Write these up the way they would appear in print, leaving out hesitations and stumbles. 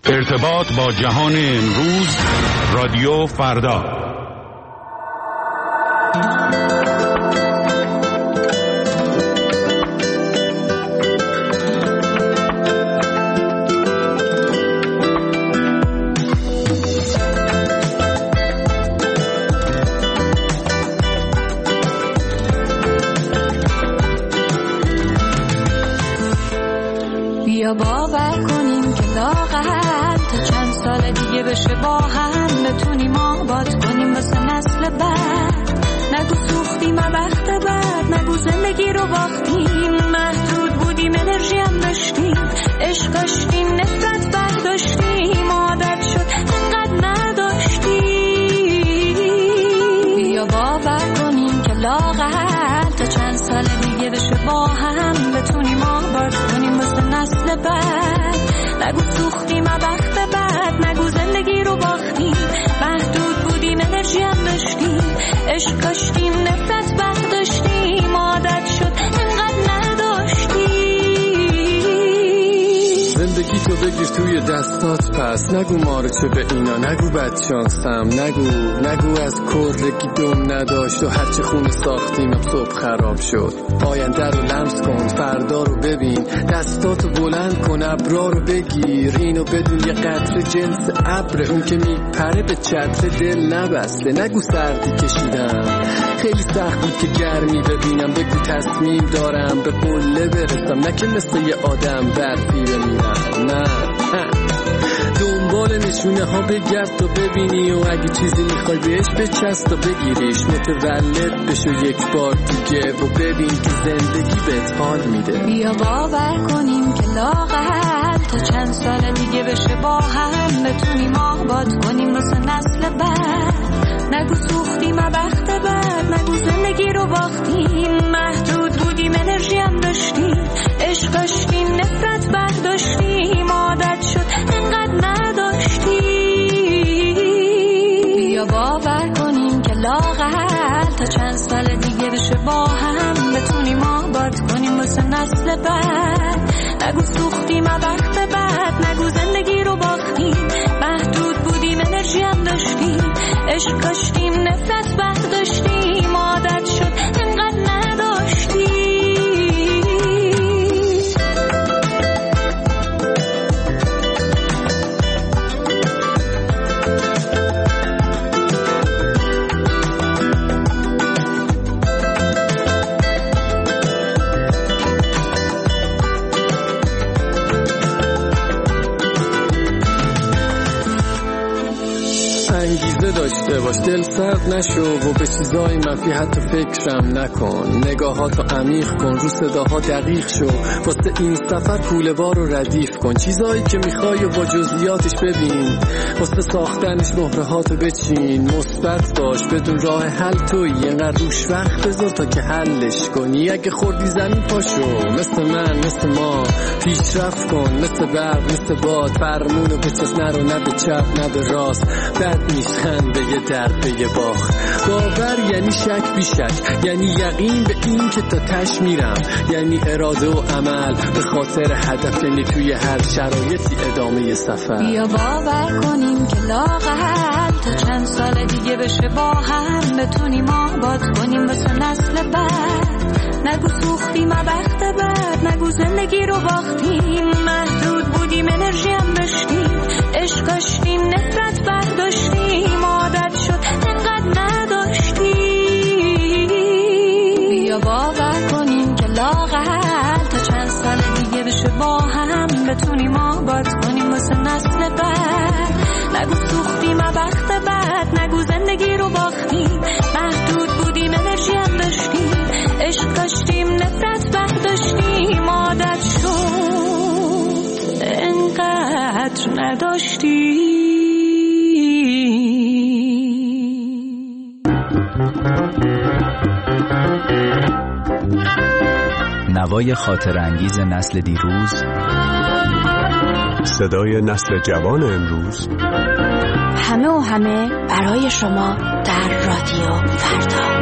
ارتباط با جهان امروز، رادیو فردا. بیا باور کنیم که لاغر تا چند سال دیگه بشه با هم بتونیم آباد کنیم واسه نسل بعد. نگو سوختیم وقت بعد، نگو زندگی رو باختیم، محدود بودیم انرژی هم داشتیم، عشق داشتیم نفرت برداشتیم، عادت شد انقدر نداشتیم. بیا باور کنیم که لاغر تا چند سال دیگه بشه با هم بتونیم آباد کنیم واسه نسل بعد. نگو سوختیم وقت بعد، نگو زندگی رو باختیم، محدود بودیم انرژی هم داشتیم، عشق داشتیم نفرت برداشتیم، عادت شد انقدر نداشتیم. زندگی تو بگیر توی دستات، پس نگو مارچه به اینا، نگو بدشانسم، نگو از کرگی دم نداشت و هرچه خونه ساختیم صبح خراب شد. آینده رو لمس کن، فردا رو ببین، دستاتو بلند کن، ابرا رو بگیر، اینو بدون یه قطره جنس ابر، اون که میپره به چتر دل نبسته. نگو سردی کشیدم، خیلی سخت بود که گرمی ببینم، بگو تصمیم دارم به قله برسم، نه که مثل یه آدم برفی بمیرم. نه دنبال نشونه ها بگرد تا ببینی، و اگه چیزی میخوای بهش بچست تا بگیریش، متولد بشو یک بار دیگه و ببین که زندگی بهت حال میده. بیا باور کنیم که لاغر تا چند سال دیگه بشه با هم بتونیم آباد کنیم واسه نسل بعد. نگو سوختیم وقت بعد، نگو زندگی رو باختیم، محدود بودیم انرژی هم داشتیم، عشق داشتیم نفرت برداشتیم، عادت شد انقدر نداشتیم. بیا باور کنیم که لاغر تا چند سال دیگه بشه با هم بتونیم آباد کنیم واسه نسل بعد. نگو سوختیم وقت بعد، نگو زندگی رو باختیم، محدود بودیم انرژی هم داشتیم، عشق داشتیم نفرت برداشتیم، عادت شد انقدر نداشتیم. انگیزه داشته باش، دل سرد نشو و به چیزای منفی حتی فکرم نکن، نگاهاتو عمیق کن، رو صداها دقیق شو، واسه این سفر کوله-وار رو ردیف کن، چیزایی که میخوای و با جزئیاتش ببین، واسه ساختنش مهرهاتو بچین، مثبت باش، بدون راه حل تویی، اینقدر روش وقت بذار تا که حلش کنی. اگه خوردی زمین پاشو، مثل من مثل ما پیشرفت کن، مثل برق مثل باد، فرمونو بچس، نرو نه به چپ نه به راست، بد نیست خنده یه درد به یه باخت. باور یعنی شک بی شک، یعنی یقین به این که تا تش میرم، یعنی اراده و عمل به خاطر هدف، یعنی توی هر شرایطی ادامه سفر. بیا باور کنیم که لاغر تا چند سال دیگه بشه با هم بتونیم آباد کنیم واسه نسل بعد. نگو سوختیم وقت بعد، نگو زندگی رو باختیم، محدود بودیم انرژی هم داشتیم، عشق داشتیم نفرت برداشتیم، عادت شد انقدر نداشتیم. بیا باور کنیم که لاغر تا چند سال دیگه بشه با هم بتونیم آباد کنیم واسه نسل بعد. نگو سوختیم وقت بعد، نگو زندگی رو باختیم، محدود بودیم انرژی هم داشتیم، عشق داشتیم نفرت برداشتیم، عادت شد انقدر نداشتیم. نوای خاطر انگیز نسل دیروز، صدای نسل جوان امروز، همه و همه برای شما در رادیو فردا.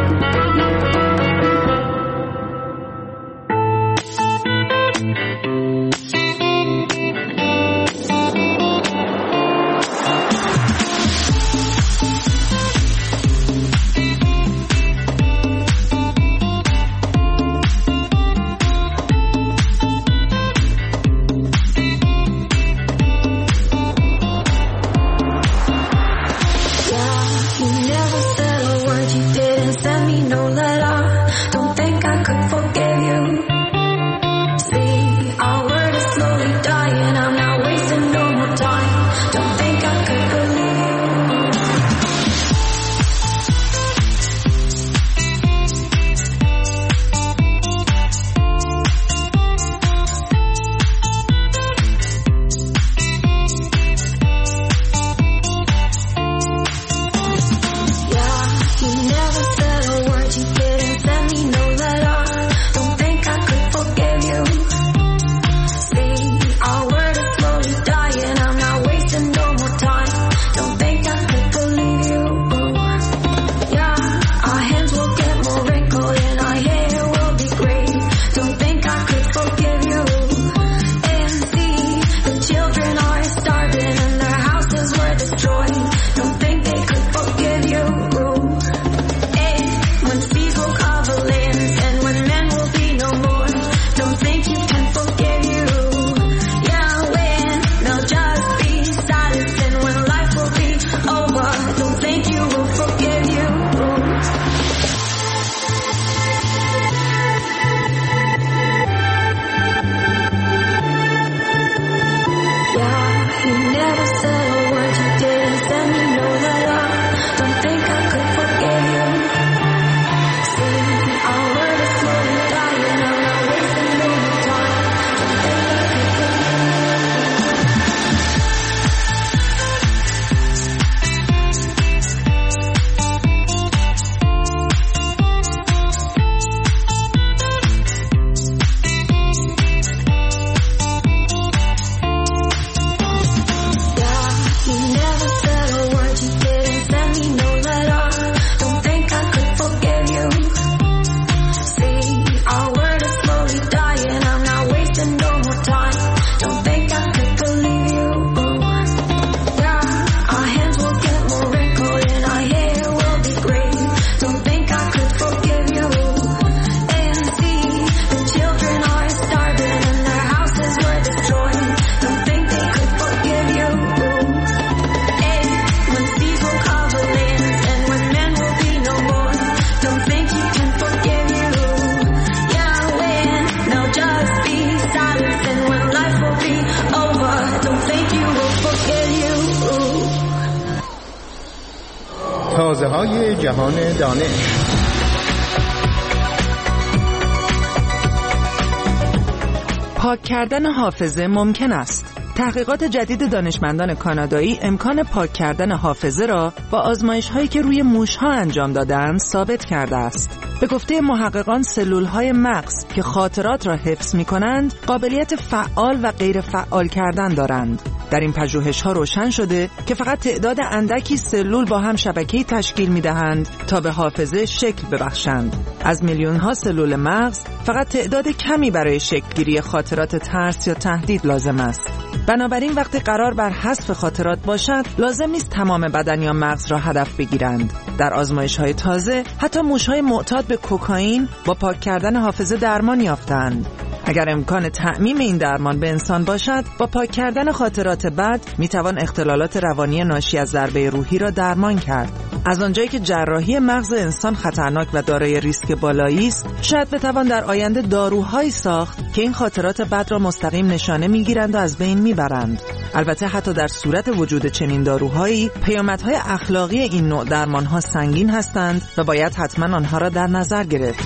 تازه‌های جهان دانش. پاک کردن حافظه ممکن است. تحقیقات جدید دانشمندان کانادایی امکان پاک کردن حافظه را با آزمایش‌هایی که روی موش‌ها انجام دادند ثابت کرده است. به گفته محققان سلول‌های مغز که خاطرات را حفظ می‌کنند، قابلیت فعال و غیر فعال کردن دارند. در این پژوهش‌ها روشن شده که فقط تعداد اندکی سلول با هم شبکه‌ای تشکیل می‌دهند تا به حافظه شکل ببخشند. از میلیون‌ها سلول مغز فقط تعداد کمی برای شکل‌گیری خاطرات ترس یا تهدید لازم است. بنابراین وقتی قرار بر حذف خاطرات باشد، لازم نیست تمام بدن یا مغز را هدف بگیرند. در آزمایش‌های تازه حتی موش‌های معتاد به کوکائین با پاک کردن حافظه درمان یافتند. اگر امکان تعمیم این درمان به انسان باشد، با پاک کردن خاطرات بد میتوان اختلالات روانی ناشی از ضربه روحی را درمان کرد. از آنجایی که جراحی مغز انسان خطرناک و دارای ریسک بالایی است، شاید بتوان در آینده داروهایی ساخت که این خاطرات بد را مستقیم نشانه میگیرند و از بین میبرند. البته حتی در صورت وجود چنین داروهایی، پیامدهای اخلاقی این نوع درمانها سنگین هستند و باید حتما آنها را در نظر گرفت.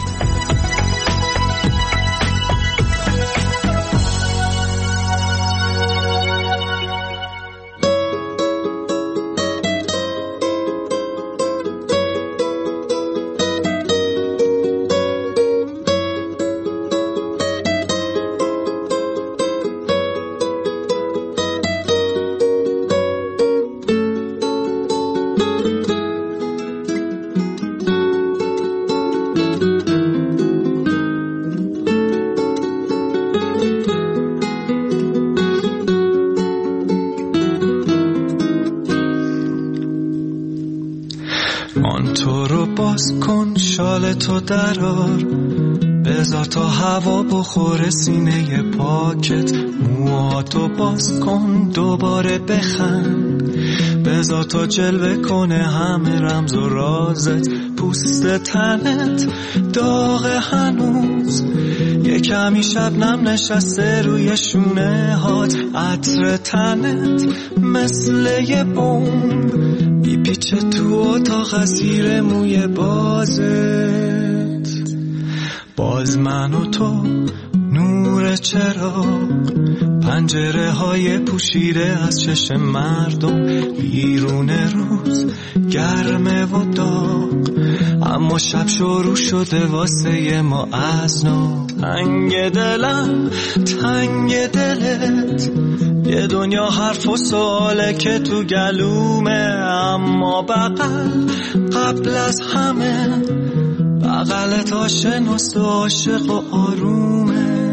شال تو درار، بذار تا هوا بخوره سینه پاکت. موهاتو باز کن دوباره بخند، بذار تا جلوه کنه همه رمز و رازت. پوست تنت داغ هنوز، یه کمی شبنم نشسته روی شونه هات. عطر تنت مثل یه بمب میپیچه تو اتاق زیر موی بازت. باز من و تو نور چراغ، پنجره های پوشیده از چشم مردم. بیرون روز گرمه و داغ، اما شب شروع شده واسه ما از نو. تنگ دلم تنگ دلت، یه دنیا حرف و سواله که تو گلومه. اما بغل قبل از همه، بغلت آشناست و عاشق و آرومه.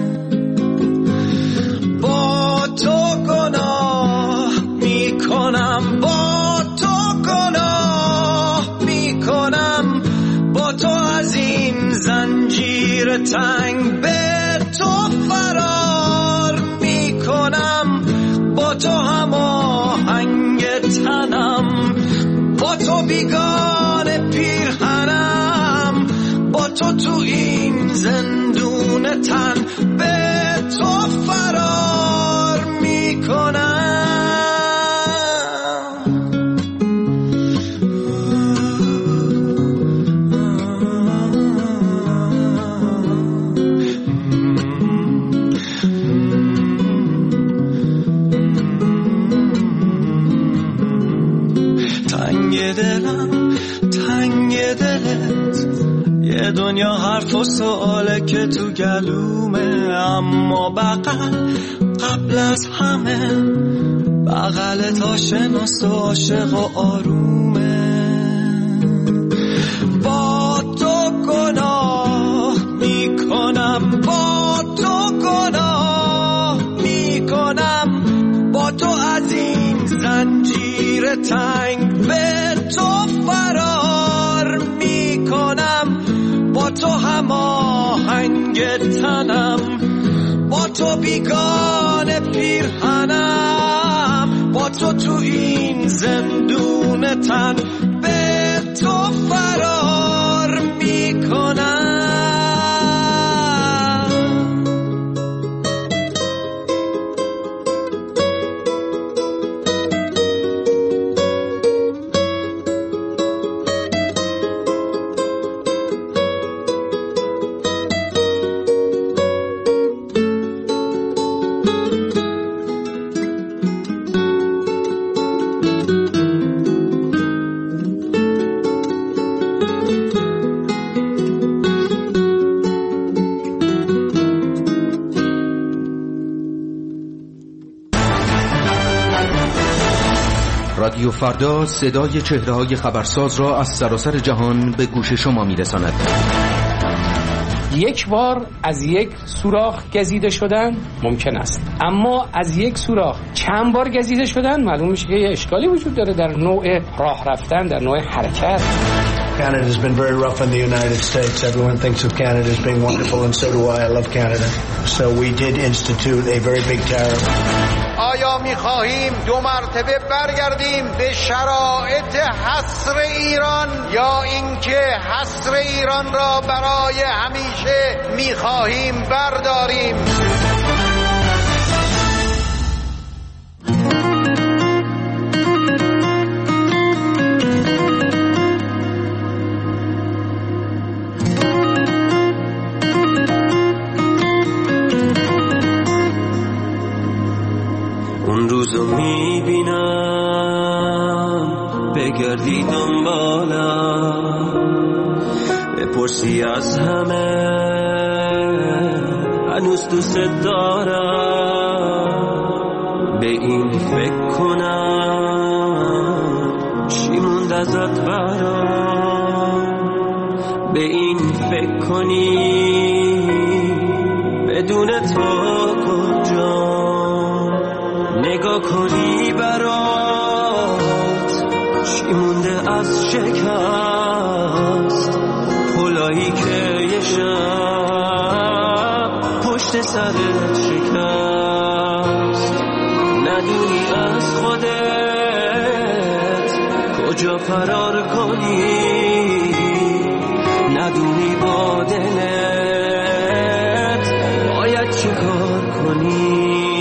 با تو گناه میکنم، با تو گناه میکنم، با تو از این زنجیر تنگ به تو فرار میکنم. با تو هماهنگ تنم، با تو بیگانه پیرهنم. با تو این زندون تن به تو فرار میکنم. یه دنیا حرف و سواله که تو گلومه. اما بغل قبل از همه، بغلت آشناست و عاشق و آرومه. با تو گناه میکنم، با تو گناه میکنم، با تو از این زنجیر تنگ به تو فرار میکنم. با تو هماهنگ تنم، با تو بیگانه پیرهنم. با تو این زندون تن به تو فرار میکنم. رادیو فردا صدای چهره‌های خبرساز را از سراسر جهان به گوش شما می‌رساند. یک بار از یک سوراخ گزیده شدن ممکن است، اما از یک سوراخ چند بار گزیده شدن معلوم میشه که یه اشکالی وجود داره در نوع راه رفتن، در نوع حرکت. Canada has been very rough in the United States. Everyone thinks of Canada as being wonderful, and so do I. I love Canada. So we did institute a very big tariff. آیا می‌خواهیم دو مرتبه برگردیم به شرایط حصر ایران یا اینکه حصر ایران را برای همیشه می‌خواهیم برداریم؟ اون روزو میبینم بگردی دنبالم، بپرسی از همه هنوز دوست دارم، به این فکر کنم چی موند ازت برام، به این فکر کنی بدون تو کجا، نگاه کنی برات چی مونده از شکست، پلایی که یه شب پشت سرت شکست، ندونی از خودت کجا فرار کنی، ندونی با دلت باید چی کار کنی.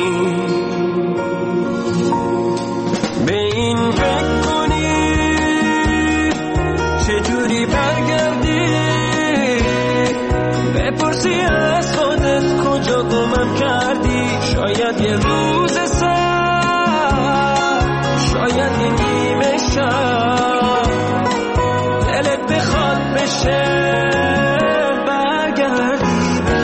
بپرسی از خودت کجا گمم کردی، شاید یه روز سر، شاید یه نیمه شب، دلت بخواد بشه برگردی به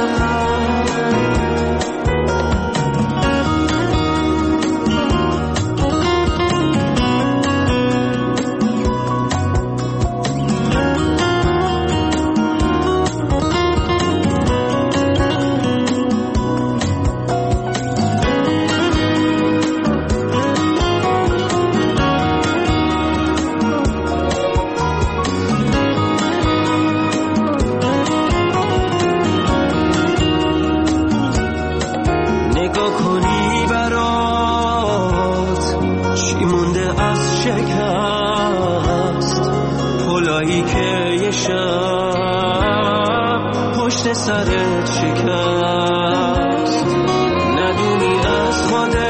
سرت شکست، ندونی از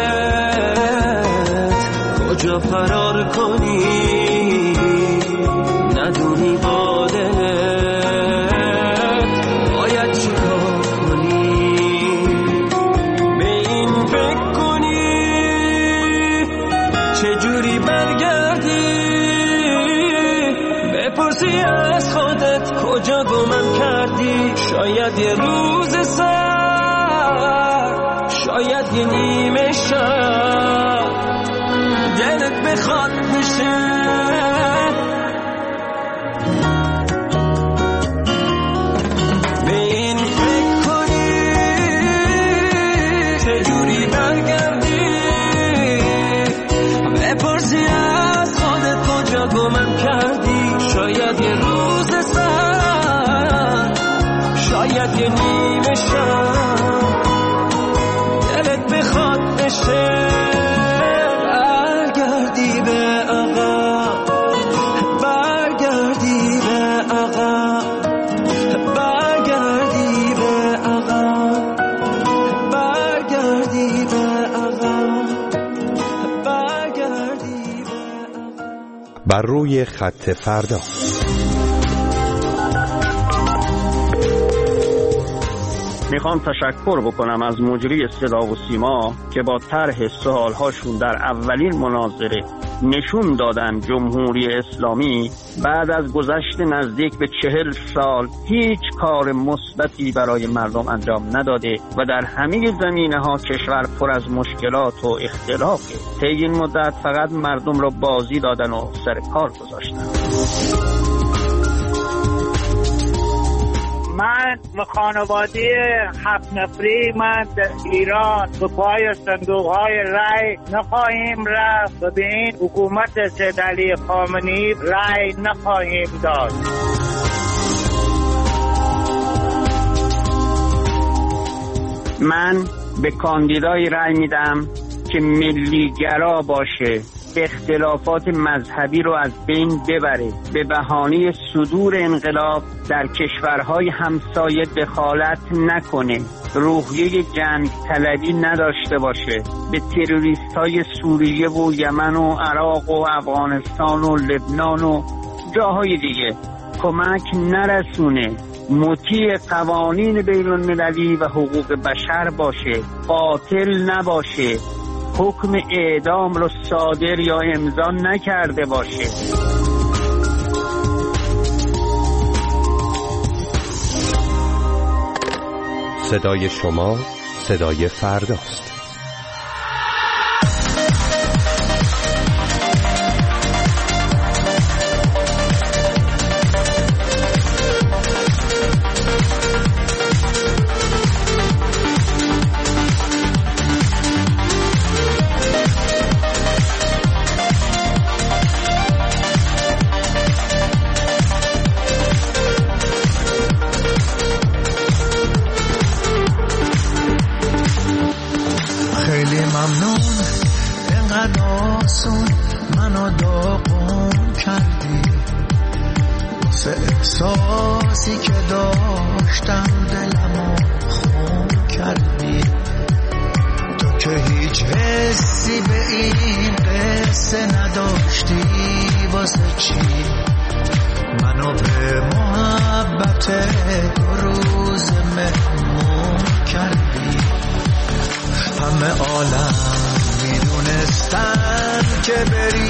خودت کجا فرار کنی، ندونی با دلت باید چی کار کنی، به این فکر کنی چجوری برگردی، بپرسی از خودت کجا گمم کردی، شاید یه روز سر، شاید یه نیمه شب، دلت بخواد بشه به این فکر کنی چجوری برگردی، بپرسی از خودت کجا گمم کردی، شاید یه روز سر، شاید یه نیمه شب، دلت بخواد بشه برگردی به عقب، برگردی به عقب، برگردی به عقب، برگردی به عقب، برگردی به عقب. بر روی خط فردا. میخوام تشکر بکنم از مجری صدا و سیما که با طرح سوالهاشون در اولین مناظره نشون دادن جمهوری اسلامی بعد از گذشت نزدیک به 40 سال هیچ کار مثبتی برای مردم انجام نداده و در همه زمینه‌ها کشور پر از مشکلات و اختلافه. طی این مدت فقط مردم را بازی دادن و سر کار گذاشتن. من و خانواده 7 نفری من در ایران به پای صندوق‌های رای نخواهیم رفت و به این حکومت سید علی خامنه‌ای رای نخواهیم داد. من به کاندیدای رای میدم که ملیگرا باشه، اختلافات مذهبی رو از بین ببره، به بهانه صدور انقلاب در کشورهای همسایه دخالت نکنه، روحیه جنگ طلبی نداشته باشه، به تروریست‌های سوریه و یمن و عراق و افغانستان و لبنان و جاهای دیگه کمک نرسونه، مطیع قوانین بین‌المللی و حقوق بشر باشه، قاتل نباشه، حکم اعدام رو صادر یا امضا نکرده باشه. صدای شما صدای فرداست. احساسی که داشتم دلمو خون کردی، تو که هیچ حسی به این قصه نداشتی، واسه چی منو به محبت 2 روز مهمون کردی؟ همه عالم میدونستن که بری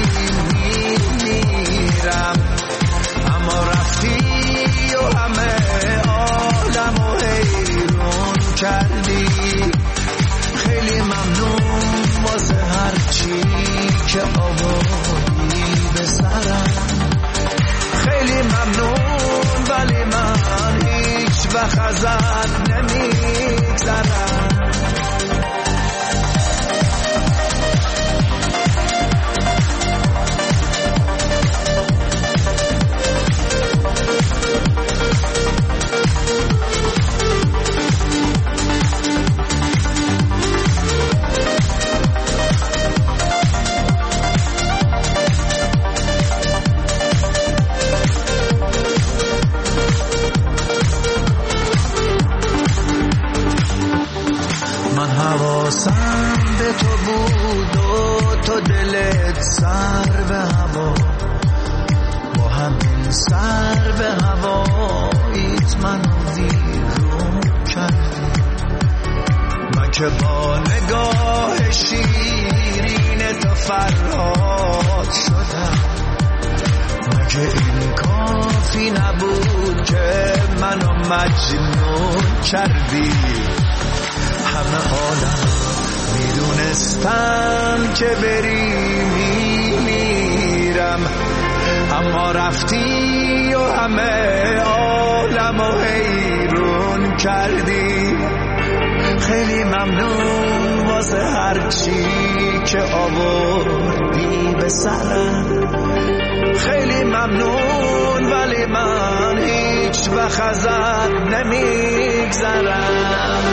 میرم، اما رفتی و همه عالمو حیرون کردی. خیلی ممنون واسه هرچی که آوردی به سرم، خیلی ممنون ولی من هیچ وقت ازت نمیگذرم. حواسم به تو بود و تو دلت سر به هوا، با همین سر به هواییت منو ویرون کردی. من که با نگاه شیرین تو فرهاد شدم، مگه این کافی نبود که منو مجنون کردی؟ همه عالم میدونستم که بری میمیرم، اما رفتی و همه عالمو حیرون کردی. خیلی ممنون واسه هرچی که آوردی به سرم، خیلی ممنون ولی من هیچ وقت ازت نمیگذرم.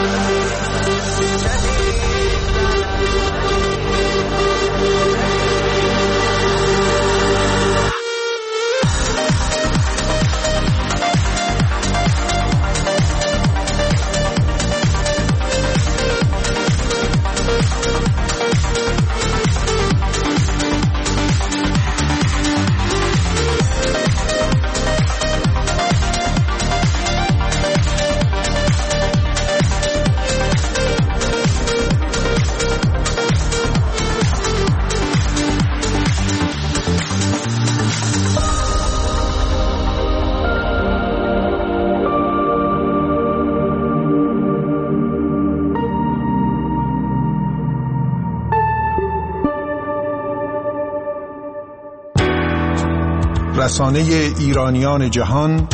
رسانه ایرانیان جهان،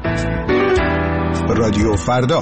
رادیو فردا.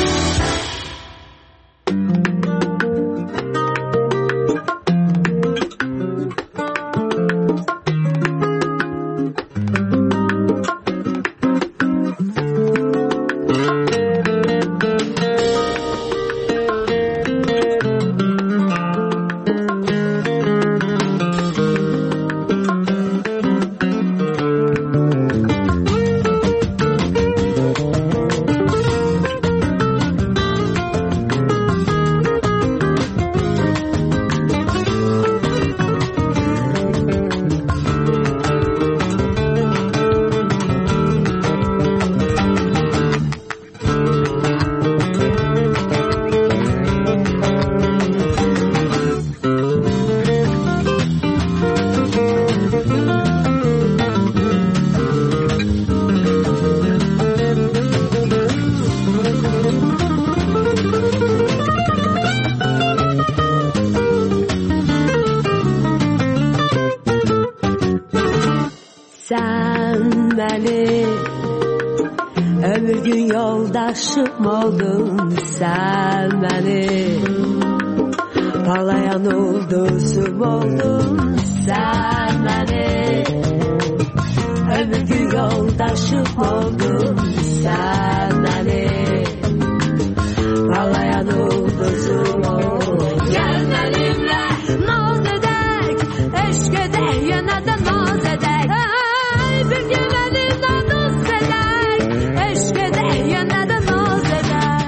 Ömür gün yoldaşım oldun sen benim, parlayan ulduzum oldun sen benim. Ömür gün yoldaşım oldun sen benim, parlayan ulduzum oldun. Gel benimle naz edek, eşk edek, yine de naz edek. Ay bir gün benimle dost edek, eşk edek, yine de naz edek.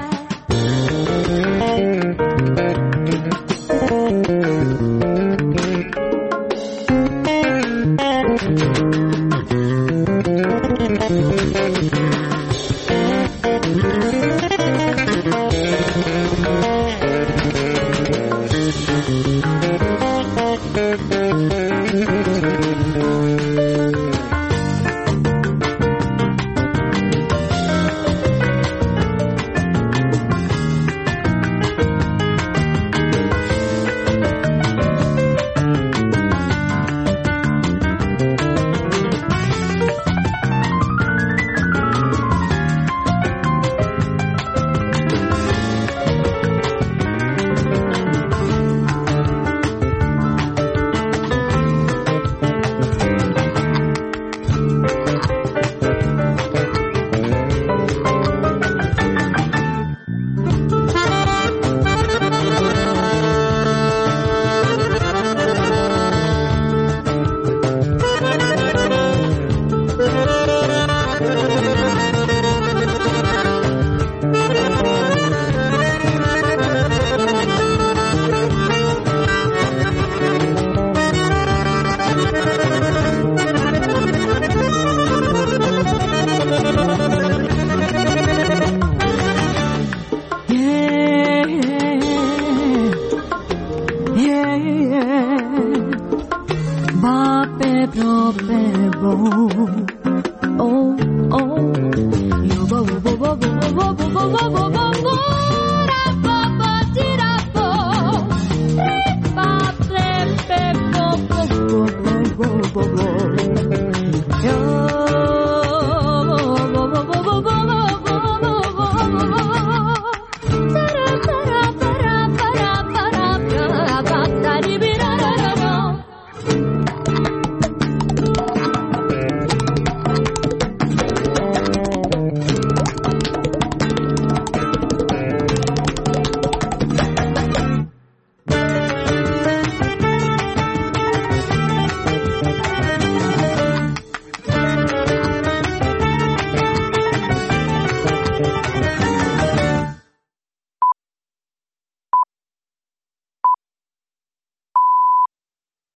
Oh, oh, yo, bo, bo, bo, bo, bo, bo, bo, bo, bo, bo, bo.